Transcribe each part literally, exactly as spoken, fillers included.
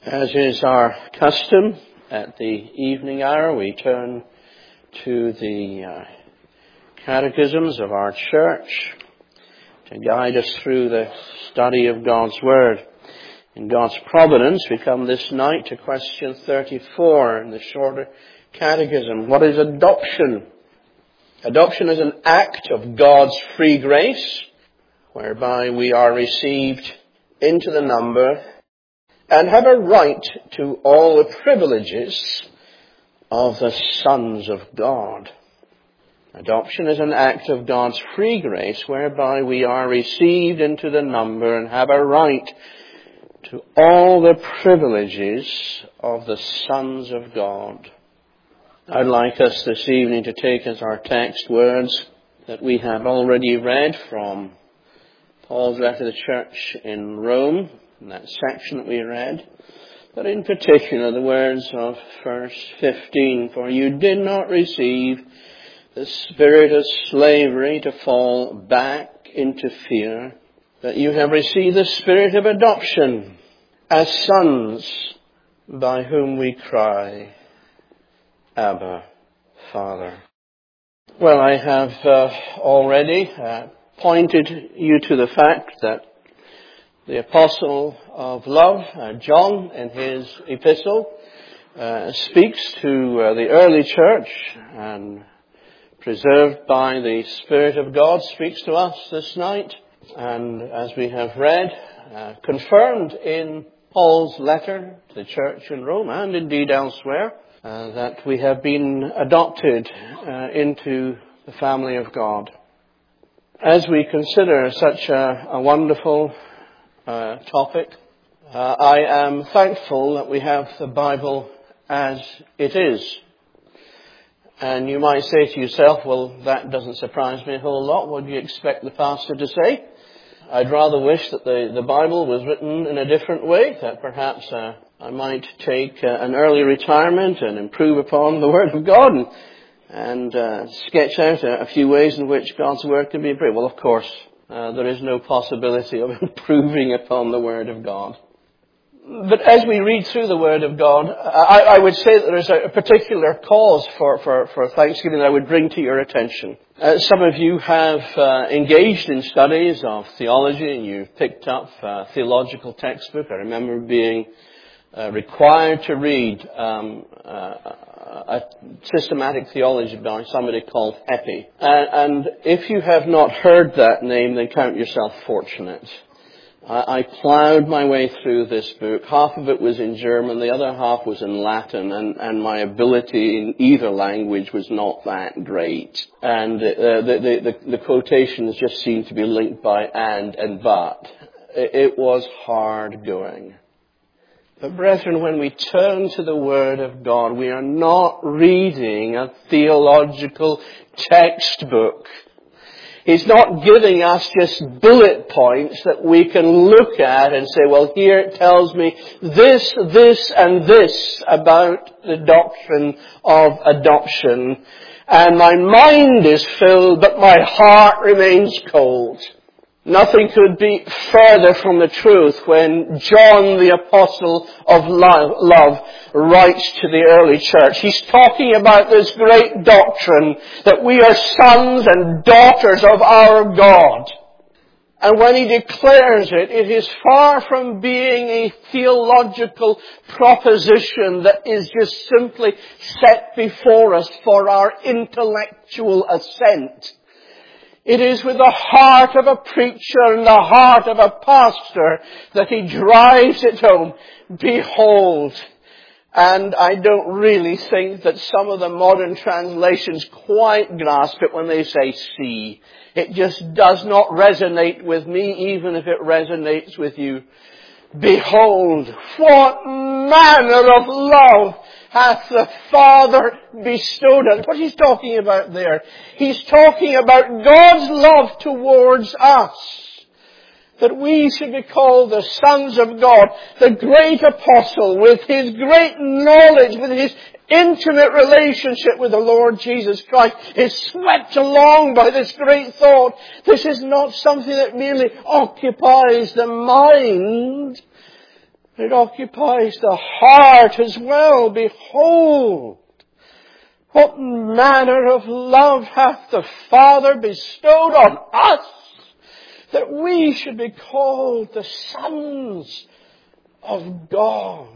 As is our custom at the evening hour, we turn to the uh, catechisms of our church to guide us through the study of God's Word. In God's providence, we come this night to question thirty-four in the shorter catechism. What is adoption? Adoption is an act of God's free grace, whereby we are received into the number and have a right to all the privileges of the sons of God. Adoption is an act of God's free grace whereby we are received into the number and have a right to all the privileges of the sons of God. I'd like us this evening to take as our text words that we have already read from Paul's letter to the church in Rome, in that section that we read, but in particular the words of verse fifteen, "For you did not receive the spirit of slavery to fall back into fear, but you have received the spirit of adoption as sons, by whom we cry, Abba, Father." Well, I have uh, already uh, pointed you to the fact that the Apostle of Love, uh, John, in his epistle, uh, speaks to uh, the early church and, preserved by the Spirit of God, speaks to us this night. And as we have read, uh, confirmed in Paul's letter to the church in Rome and indeed elsewhere, uh, that we have been adopted uh, into the family of God. As we consider such a, a wonderful uh, topic, uh, I am thankful that we have the Bible as it is. And you might say to yourself, well, that doesn't surprise me a whole lot. What do you expect the pastor to say? I'd rather wish that the, the Bible was written in a different way, that perhaps uh, I might take uh, an early retirement and improve upon the Word of God and, and uh, sketch out a, a few ways in which God's Word can be improved. Well, of course, uh, there is no possibility of improving upon the Word of God. But as we read through the Word of God, I, I would say that there's a particular cause for, for, for thanksgiving that I would bring to your attention. Uh, some of you have uh, engaged in studies of theology and you've picked up a theological textbook. I remember being uh, required to read um, uh, a systematic theology by somebody called Epi. And, and if you have not heard that name, then count yourself fortunate. I ploughed my way through this book. Half of it was in German, the other half was in Latin, and, and my ability in either language was not that great. And uh, the, the, the, the quotations just seemed to be linked by and and but. It was hard going. But brethren, when we turn to the Word of God, we are not reading a theological textbook. He's not giving us just bullet points that we can look at and say, well, here it tells me this, this, and this about the doctrine of adoption. And my mind is filled, but my heart remains cold. Nothing could be further from the truth when John, the apostle of love, writes to the early church. He's talking about this great doctrine that we are sons and daughters of our God. And when he declares it, it is far from being a theological proposition that is just simply set before us for our intellectual assent. It is with the heart of a preacher and the heart of a pastor that he drives it home. Behold. And I don't really think that some of the modern translations quite grasp it when they say see. It just does not resonate with me, even if it resonates with you. Behold, what manner of love hath the Father bestowed us. What he's talking about there? He's talking about God's love towards us. That we should be called the sons of God. The great apostle, with his great knowledge, with his intimate relationship with the Lord Jesus Christ, is swept along by this great thought. This is not something that merely occupies the mind, It occupies the heart as well. Behold, what manner of love hath the Father bestowed on us, that we should be called the sons of God.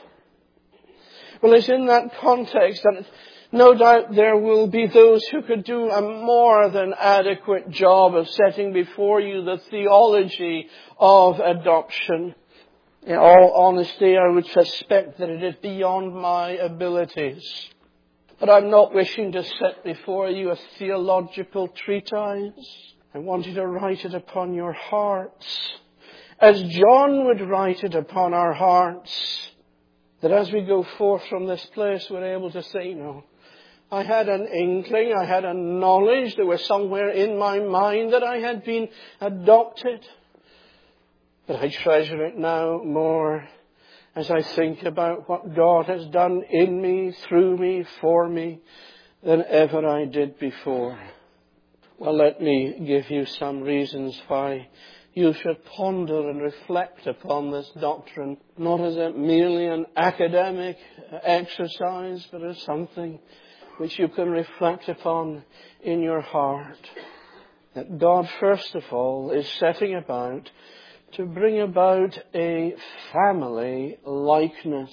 Well, it's in that context that no doubt there will be those who could do a more than adequate job of setting before you the theology of adoption. In all honesty, I would suspect that it is beyond my abilities. But I'm not wishing to set before you a theological treatise. I want you to write it upon your hearts, as John would write it upon our hearts, that as we go forth from this place, we're able to say, no, I had an inkling, I had a knowledge, there was somewhere in my mind that I had been adopted. But I treasure it now more as I think about what God has done in me, through me, for me, than ever I did before. Well, let me give you some reasons why you should ponder and reflect upon this doctrine, not as a merely an academic exercise, but as something which you can reflect upon in your heart. That God, first of all, is setting about to bring about a family likeness.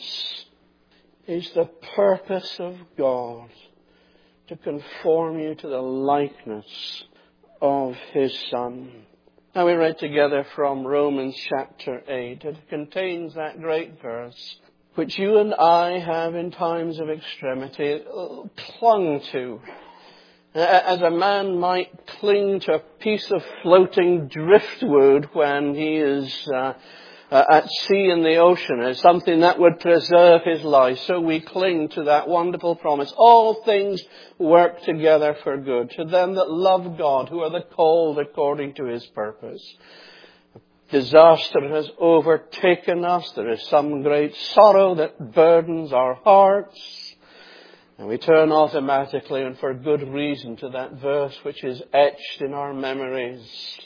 Is the purpose of God to conform you to the likeness of His Son. Now we read together from Romans chapter eight. It contains that great verse which you and I have in times of extremity clung to, as a man might cling to a piece of floating driftwood when he is uh, uh, at sea in the ocean, as something that would preserve his life. So we cling to that wonderful promise. All things work together for good to them that love God, who are the called according to His purpose. Disaster has overtaken us. There is some great sorrow that burdens our hearts. And we turn automatically, and for good reason, to that verse which is etched in our memories.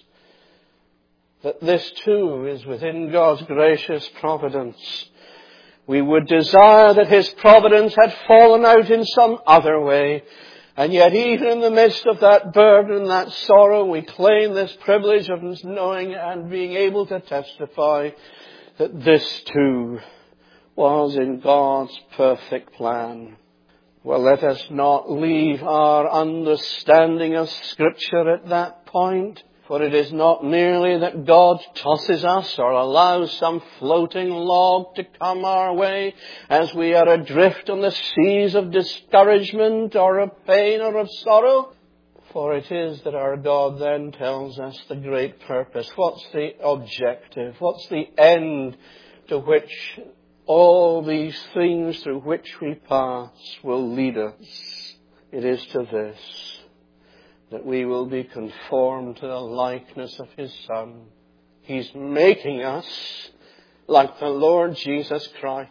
That this too is within God's gracious providence. We would desire that His providence had fallen out in some other way. And yet even in the midst of that burden, that sorrow, we claim this privilege of knowing and being able to testify that this too was in God's perfect plan. Well, let us not leave our understanding of Scripture at that point. For it is not merely that God tosses us or allows some floating log to come our way as we are adrift on the seas of discouragement or of pain or of sorrow. For it is that our God then tells us the great purpose. What's the objective? What's the end to which all these things through which we pass will lead us? It is to this, that we will be conformed to the likeness of His Son. He's making us like the Lord Jesus Christ.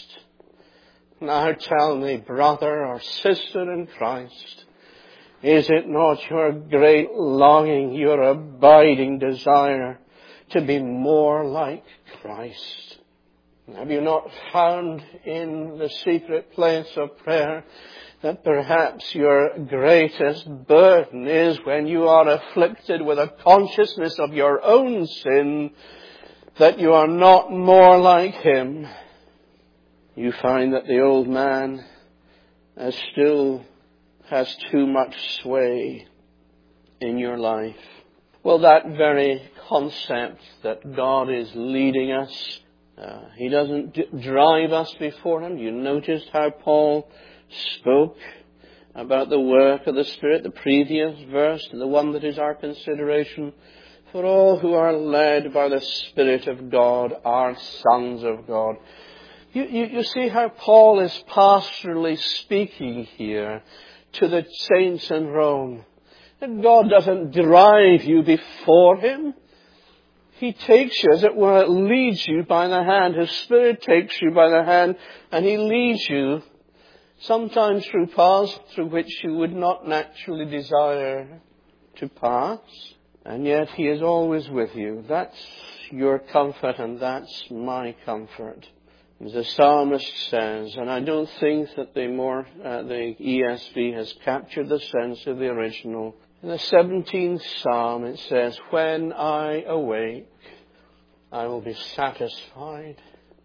Now tell me, brother or sister in Christ, is it not your great longing, your abiding desire to be more like Christ? Have you not found in the secret place of prayer that perhaps your greatest burden is when you are afflicted with a consciousness of your own sin, that you are not more like Him? You find that the old man uh, still has too much sway in your life. Well, that very concept that God is leading us, Uh, he doesn't d- drive us before Him. You noticed how Paul spoke about the work of the Spirit, the previous verse, and the one that is our consideration. For all who are led by the Spirit of God are sons of God. You, you, you see how Paul is pastorally speaking here to the saints in Rome. That God doesn't drive you before Him. He takes you, as it were, leads you by the hand. His Spirit takes you by the hand, and He leads you, sometimes through paths through which you would not naturally desire to pass. And yet He is always with you. That's your comfort, and that's my comfort. As the psalmist says, and I don't think that the more uh, the E S V has captured the sense of the original. In the seventeenth Psalm it says, when I awake, I will be satisfied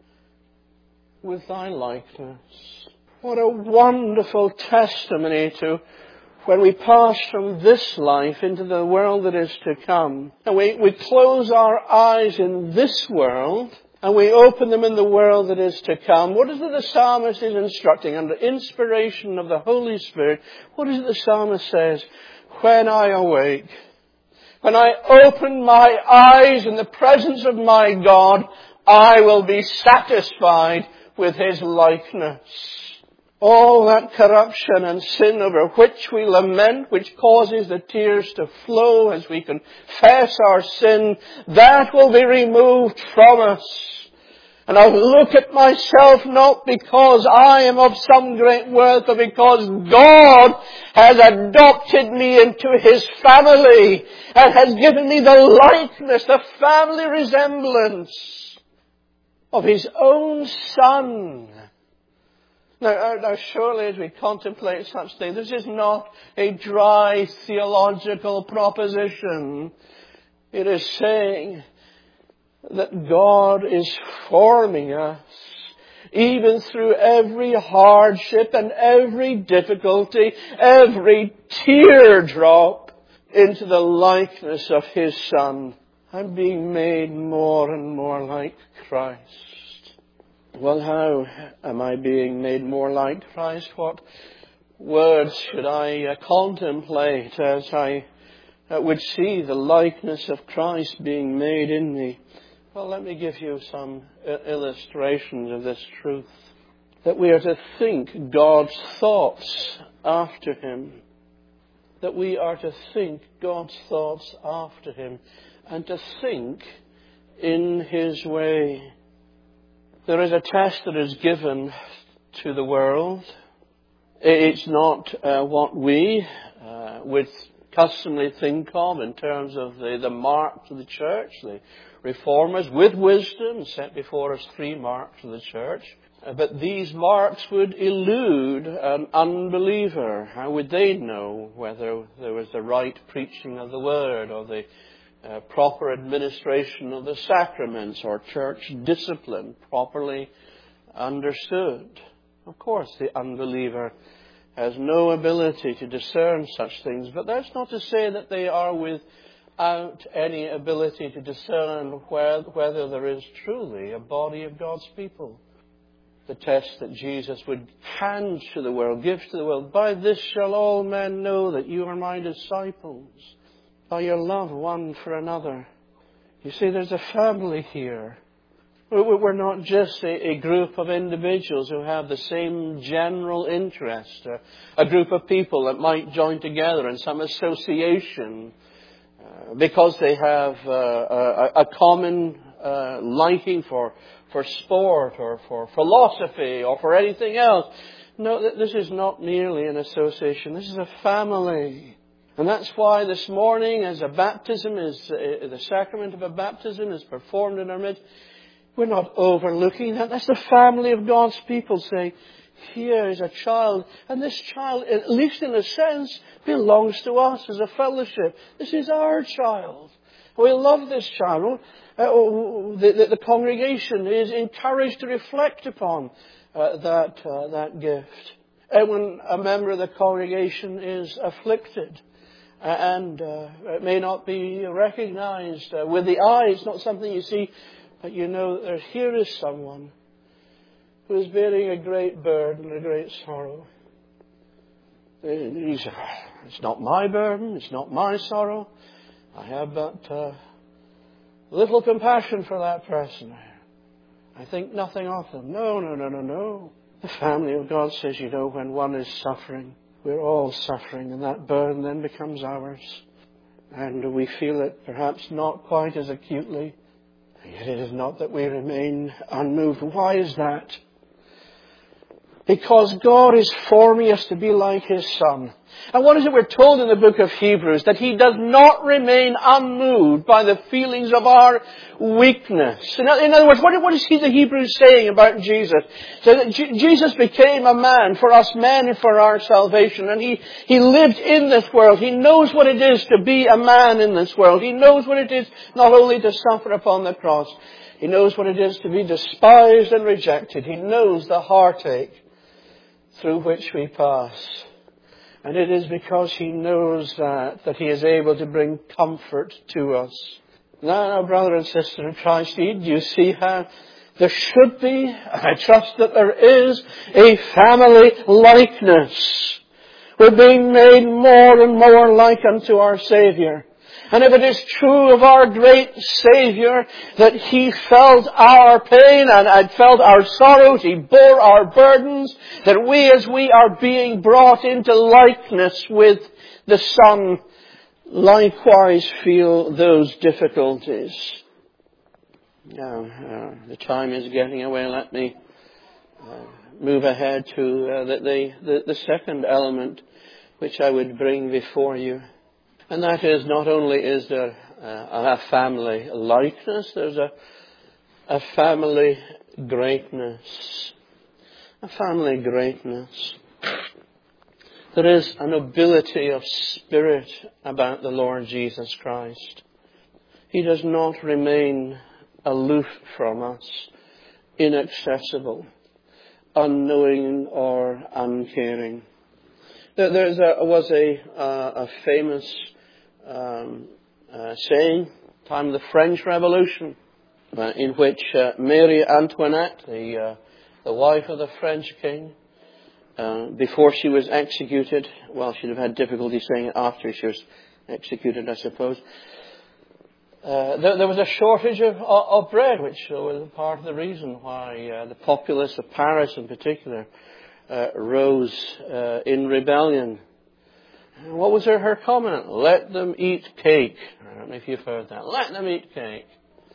with thy likeness. What a wonderful testimony to when we pass from this life into the world that is to come. And we, we close our eyes in this world and we open them in the world that is to come. What is it the psalmist is instructing under inspiration of the Holy Spirit? What is it the psalmist says? When I awake, when I open my eyes in the presence of my God, I will be satisfied with His likeness. All that corruption and sin over which we lament, which causes the tears to flow as we confess our sin, that will be removed from us. And I'll look at myself not because I am of some great worth, but because God has adopted me into His family and has given me the likeness, the family resemblance of His own Son. Now, now, surely as we contemplate such things, this is not a dry theological proposition. It is saying that God is forming us, even through every hardship and every difficulty, every teardrop, into the likeness of His Son. I'm being made more and more like Christ. Well, how am I being made more like Christ? What words should I uh, contemplate as I uh, would see the likeness of Christ being made in me? Well, let me give you some illustrations of this truth. That we are to think God's thoughts after Him. That we are to think God's thoughts after Him. And to think in His way. There is a test that is given to the world. It's not uh, what we uh, would customarily think of in terms of the, the marks of the church. The Reformers, with wisdom, set before us three marks of the church. Uh, but these marks would elude an unbeliever. How would they know whether there was the right preaching of the Word or the uh, proper administration of the sacraments or church discipline properly understood? Of course, the unbeliever has no ability to discern such things, but that's not to say that they are without any ability to discern whether there is truly a body of God's people. The test that Jesus would hand to the world, give to the world, by this shall all men know that you are my disciples, by your love one for another. You see, there's a family here. We're not just a, a group of individuals who have the same general interest, a, a group of people that might join together in some association uh, because they have uh, a, a common uh, liking for, for sport or for philosophy or for anything else. No, this is not merely an association. This is a family. And that's why this morning, as a baptism is, uh, the sacrament of a baptism is performed in our midst, we're not overlooking that. That's the family of God's people saying, here is a child, and this child, at least in a sense, belongs to us as a fellowship. This is our child. We love this child. Uh, the, the, the congregation is encouraged to reflect upon uh, that, uh, that gift. And when a member of the congregation is afflicted, uh, and uh, it may not be recognized uh, with the eye, it's not something you see, but you know that here is someone who is bearing a great burden, a great sorrow. It's not my burden, it's not my sorrow. I have but uh, little compassion for that person. I think nothing of them. No, no, no, no, no. The family of God says, you know, when one is suffering, we're all suffering, and that burden then becomes ours. And we feel it perhaps not quite as acutely. Yet it is not that we remain unmoved. Why is that? Because God is forming us to be like His Son. And what is it we're told in the book of Hebrews? That He does not remain unmoved by the feelings of our weakness. In other words, what is he, the Hebrews, saying about Jesus? So that Jesus became a man for us men and for our salvation. And he, he lived in this world. He knows what it is to be a man in this world. He knows what it is not only to suffer upon the cross. He knows what it is to be despised and rejected. He knows the heartache through which we pass. And it is because He knows that, that He is able to bring comfort to us. Now, now brother and sister in Christ, do you see how there should be, I trust that there is, a family likeness. We're being made more and more like unto our Saviour. And if it is true of our great Saviour that He felt our pain and had felt our sorrows, He bore our burdens, that we as we are being brought into likeness with the Son, likewise feel those difficulties. Now, uh, the time is getting away. Let me uh, move ahead to uh, the, the, the second element which I would bring before you. And that is, not only is there uh, a family likeness, there's a, a family greatness. A family greatness. There is a nobility of spirit about the Lord Jesus Christ. He does not remain aloof from us, inaccessible, unknowing or uncaring. There there's a, was a, uh, a famous Um, uh, saying, time of the French Revolution, uh, in which uh, Marie Antoinette, the uh, the wife of the French king, uh, before she was executed, well, she'd have had difficulty saying it after she was executed, I suppose. Uh, there, there was a shortage of, of bread, which was part of the reason why uh, the populace of Paris, in particular, uh, rose uh, in rebellion. What was her, her comment? Let them eat cake. I don't know if you've heard that. Let them eat cake.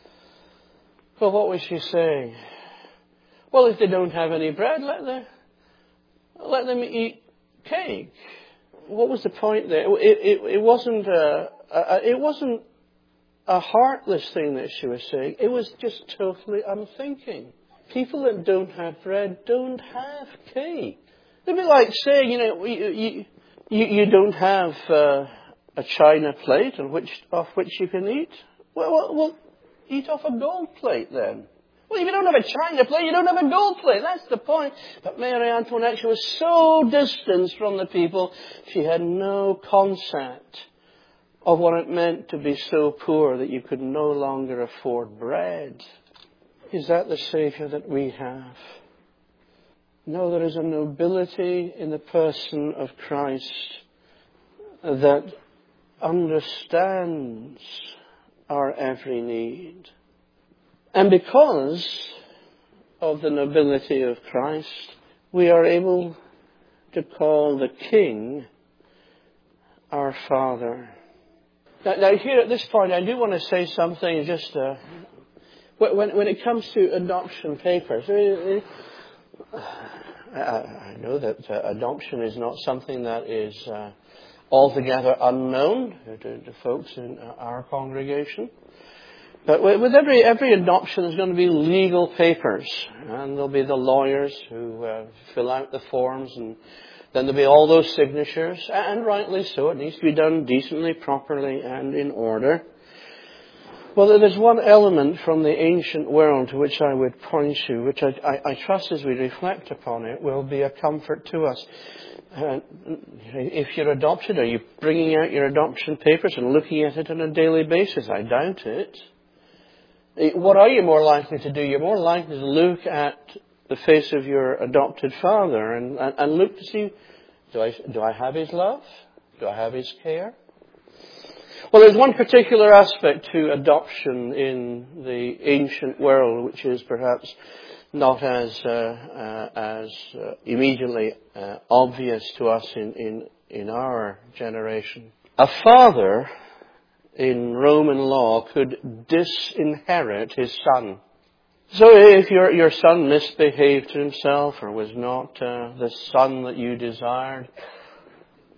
Well, what was she saying? Well, if they don't have any bread, let them, let them eat cake. What was the point there? It, it, it wasn't a, a, it wasn't a heartless thing that she was saying. It was just totally unthinking. People that don't have bread don't have cake. It'd be like saying, you know, you, you You, you don't have uh, a china plate on which, off which you can eat? Well, well, well, eat off a gold plate then. Well, if you don't have a china plate, you don't have a gold plate. That's the point. But Marie Antoinette, she was so distanced from the people, she had no concept of what it meant to be so poor that you could no longer afford bread. Is that the Saviour that we have? No, there is a nobility in the person of Christ that understands our every need. And because of the nobility of Christ, we are able to call the King our Father. Now, now here at this point, I do want to say something just uh, when, when it comes to adoption papers. I, I know that uh, adoption is not something that is uh, altogether unknown to, to folks in uh, our congregation. But with every every adoption, there's going to be legal papers, and there'll be the lawyers who uh, fill out the forms, and then there'll be all those signatures, and rightly so. It needs to be done decently, properly, and in order. Well, there's one element from the ancient world to which I would point you, which I, I, I trust as we reflect upon it will be a comfort to us. Uh, if you're adopted, are you bringing out your adoption papers and looking at it on a daily basis? I doubt it. What are you more likely to do? You're more likely to look at the face of your adopted father and, and, and look to see, do I, do I have his love? Do I have his care? Well, there's one particular aspect to adoption in the ancient world which is perhaps not as uh, uh, as uh, immediately uh, obvious to us in, in, in our generation. A father in Roman law could disinherit his son. So if your your son misbehaved himself or was not uh, the son that you desired,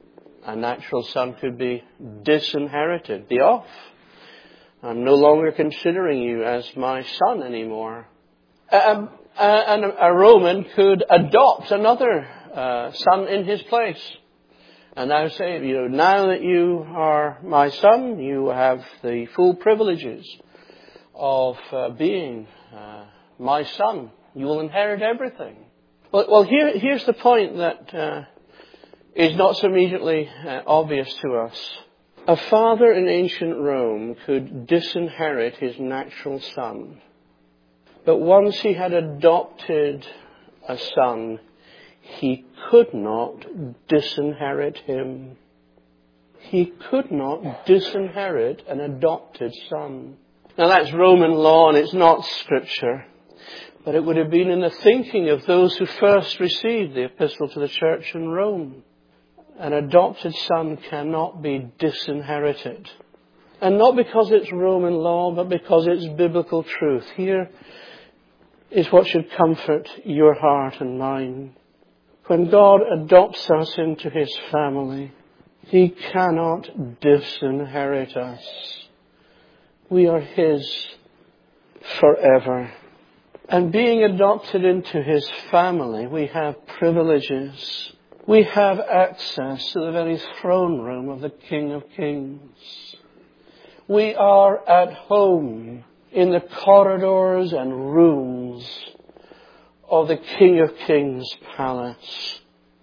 a natural son could be disinherited, be off. I'm no longer considering you as my son anymore. Um, and a Roman could adopt another uh, son in his place. And now say, you know, now that you are my son, you have the full privileges of uh, being uh, my son. You will inherit everything. Well, well here, here's the point that uh, is not so immediately uh, obvious to us. A father in ancient Rome could disinherit his natural son. But once he had adopted a son, he could not disinherit him. He could not disinherit an adopted son. Now that's Roman law and it's not Scripture. But it would have been in the thinking of those who first received the epistle to the church in Rome. An adopted son cannot be disinherited. And not because it's Roman law, but because it's biblical truth. Here is what should comfort your heart and mine. When God adopts us into His family, He cannot disinherit us. We are His forever. And being adopted into His family, we have privileges. We have access to the very throne room of the King of Kings. We are at home in the corridors and rooms of the King of Kings' palace.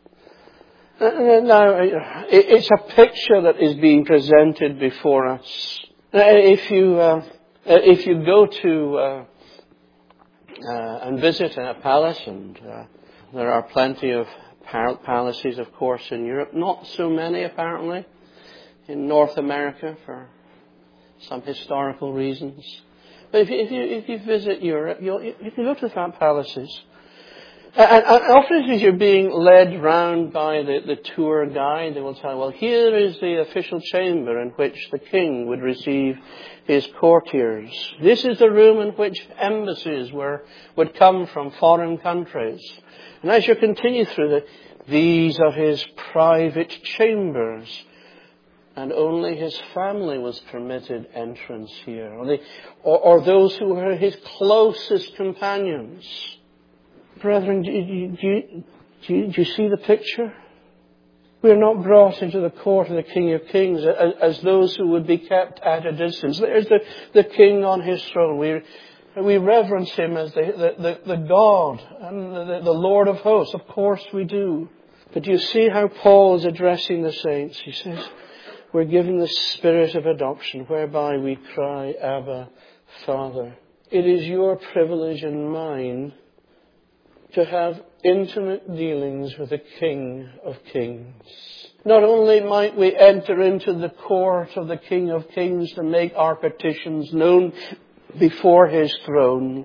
Now, it's a picture that is being presented before us. If you uh, if you go to uh, uh, and visit a palace, and uh, there are plenty of palaces, of course, in Europe. Not so many, apparently, in North America for some historical reasons. But if you, if you, if you visit Europe, you'll, you can go to the palaces. And, and often as you're being led round by the, the tour guide, they will tell you, well, here is the official chamber in which the king would receive his courtiers. This is the room in which embassies were would come from foreign countries. And as you continue through the, these are his private chambers. And only his family was permitted entrance here. Or, the, or, or those who were his closest companions. Brethren, do you, do, you, do, you, do you see the picture? We are not brought into the court of the King of Kings as, as those who would be kept at a distance. There's the, the King on his throne. We, we reverence him as the, the, the, the God and the, the Lord of hosts. Of course we do. But do you see how Paul is addressing the saints? He says, we're given the spirit of adoption whereby we cry, Abba, Father. It is your privilege and mine to have intimate dealings with the King of Kings. Not only might we enter into the court of the King of Kings to make our petitions known before His throne,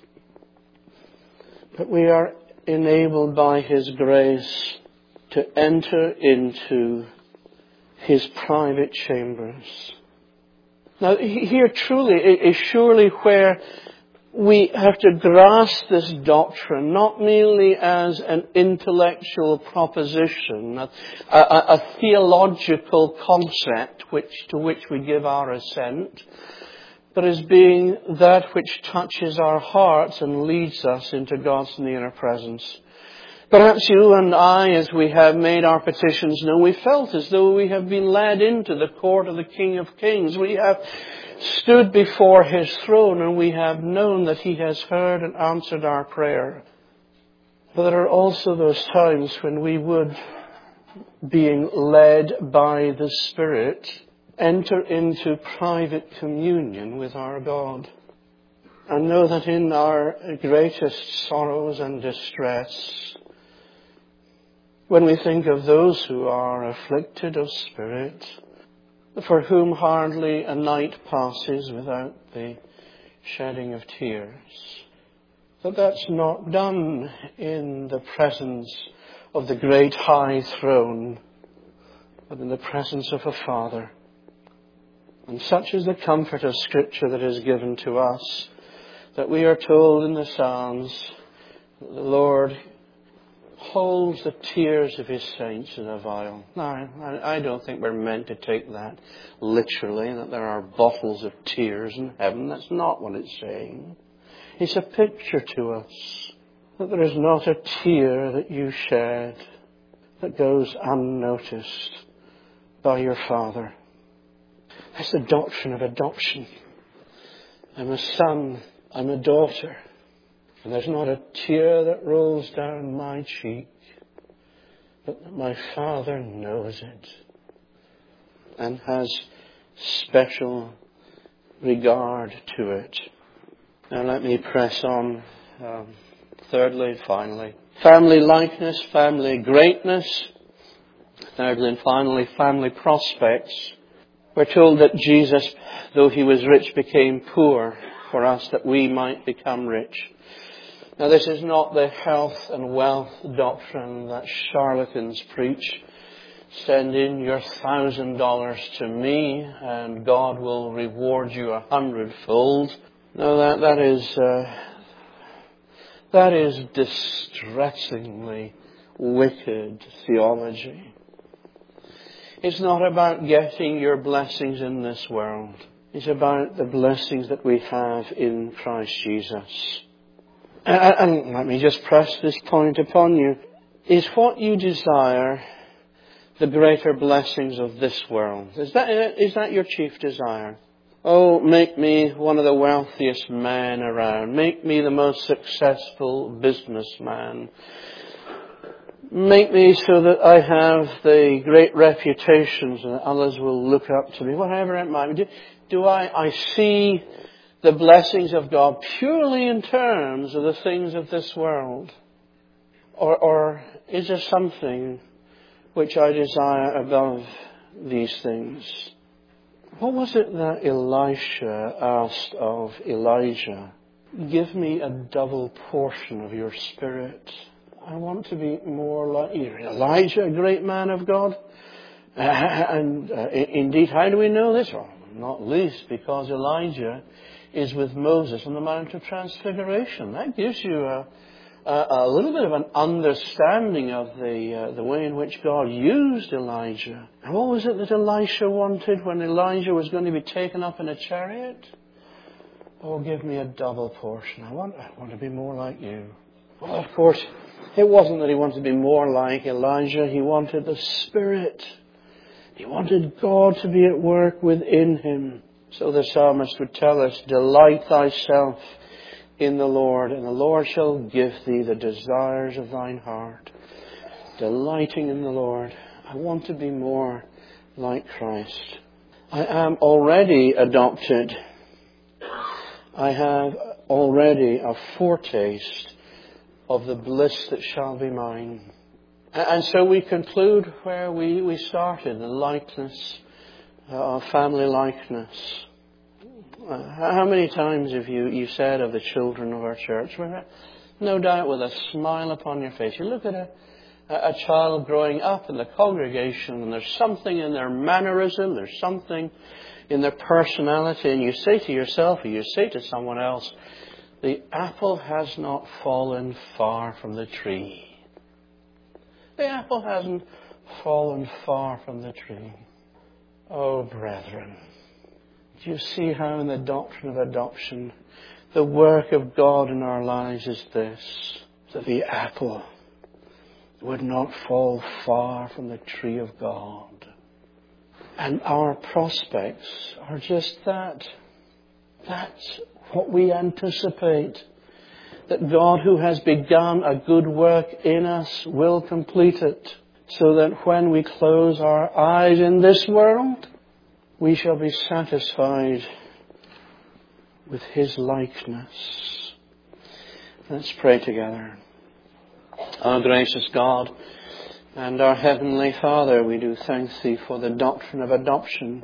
but we are enabled by His grace to enter into His private chambers. Now, here truly is surely where we have to grasp this doctrine, not merely as an intellectual proposition, a, a, a theological concept which, to which we give our assent, but as being that which touches our hearts and leads us into God's nearer presence. Perhaps you and I, as we have made our petitions known, we felt as though we have been led into the court of the King of Kings. We have stood before His throne and we have known that He has heard and answered our prayer. But there are also those times when we would, being led by the Spirit, enter into private communion with our God. And know that in our greatest sorrows and distress, when we think of those who are afflicted of spirit, for whom hardly a night passes without the shedding of tears, that that's not done in the presence of the great high throne, but in the presence of a Father. And such is the comfort of Scripture that is given to us, that we are told in the Psalms, the Lord holds the tears of his saints in a vial. Now, I don't think we're meant to take that literally, that there are bottles of tears in heaven. That's not what it's saying. It's a picture to us that there is not a tear that you shed that goes unnoticed by your Father. That's the doctrine of adoption. I'm a son, I'm a daughter. And there's not a tear that rolls down my cheek, but that my Father knows it and has special regard to it. Now let me press on. Um, thirdly, finally, family likeness, family greatness. Thirdly and finally, family prospects. We're told that Jesus, though he was rich, became poor for us that we might become rich. Now this is not the health and wealth doctrine that charlatans preach. Send in your thousand dollars to me and God will reward you a hundredfold. No, that, that is, uh, that is distressingly wicked theology. It's not about getting your blessings in this world. It's about the blessings that we have in Christ Jesus. And, and let me just press this point upon you. Is what you desire the greater blessings of this world? Is that, is that your chief desire? Oh, make me one of the wealthiest men around. Make me the most successful businessman. Make me so that I have the great reputations and others will look up to me, whatever it might be. Do, do I, I see the blessings of God purely in terms of the things of this world? Or, or is there something which I desire above these things? What was it that Elisha asked of Elijah? Give me a double portion of your spirit. I want to be more like you. Elijah, a great man of God. Uh, and uh, indeed, how do we know this? Well, not least because Elijah is with Moses on the Mount of Transfiguration. That gives you a, a, a little bit of an understanding of the uh, the way in which God used Elijah. And what was it that Elisha wanted when Elijah was going to be taken up in a chariot? Oh, give me a double portion. I want, I want to be more like you. Well, of course, it wasn't that he wanted to be more like Elijah. He wanted the Spirit. He wanted God to be at work within him. So the psalmist would tell us, delight thyself in the Lord, and the Lord shall give thee the desires of thine heart. Delighting in the Lord. I want to be more like Christ. I am already adopted. I have already a foretaste of the bliss that shall be mine. And so we conclude where we, we started, the likeness, uh, family likeness. Uh, how many times have you, you said of the children of our church, no doubt with a smile upon your face, you look at a, a child growing up in the congregation and there's something in their mannerism, there's something in their personality, and you say to yourself or you say to someone else, the apple has not fallen far from the tree. The apple hasn't fallen far from the tree. Oh, brethren, do you see how in the doctrine of adoption, the work of God in our lives is this, that the apple would not fall far from the tree of God. And our prospects are just that. That's what we anticipate. That God who has begun a good work in us will complete it. So that when we close our eyes in this world, we shall be satisfied with His likeness. Let's pray together. Our gracious God and our Heavenly Father, we do thank Thee for the doctrine of adoption.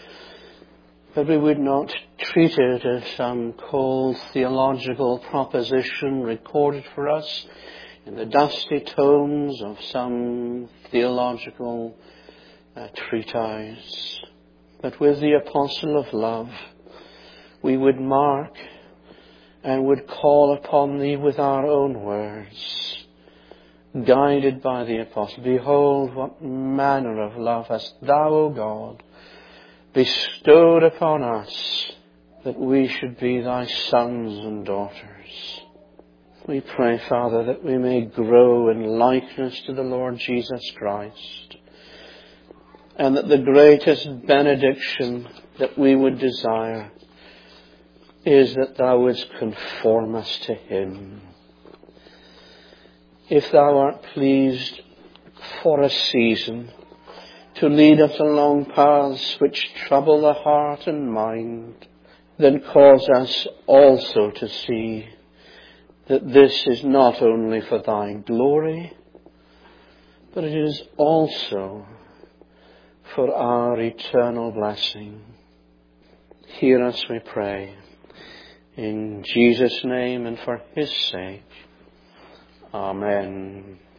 But we would not treat it as some cold theological proposition recorded for us in the dusty tomes of some theological uh, treatise. But with the apostle of love, we would mark and would call upon Thee with our own words. guided by the apostle. Behold, what manner of love hast thou, O God, bestowed upon us, that we should be thy sons and daughters. We pray, Father, that we may grow in likeness to the Lord Jesus Christ, and that the greatest benediction that we would desire is that thou wouldst conform us to him. If thou art pleased for a season to lead us along paths which trouble the heart and mind, then cause us also to see that this is not only for thy glory, but it is also for our eternal blessing. Hear us, we pray, in Jesus' name and for his sake. Amen.